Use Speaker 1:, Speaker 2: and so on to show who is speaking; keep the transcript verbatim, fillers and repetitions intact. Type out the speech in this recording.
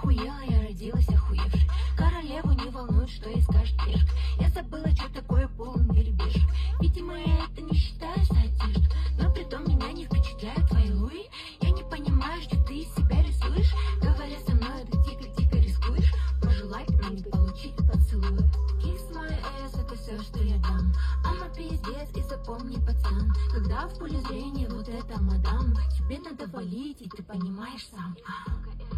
Speaker 1: охуела, я родилась охуевшей. Королеву не волнует, что ей скажет пешка. Я забыла, что такое полный ребешек. Видимо, я это не считаю статишь, но притом меня не впечатляют твои луи. Я не понимаю, что ты из себя рисуешь. Говоря со мной, ты дико-дико рискуешь пожелать, но не получить поцелуй. Kiss my ass, это все, что я дам. Ама пиздец, и запомни, пацан, когда в поле зрения вот эта мадам, тебе надо валить, и ты понимаешь сам.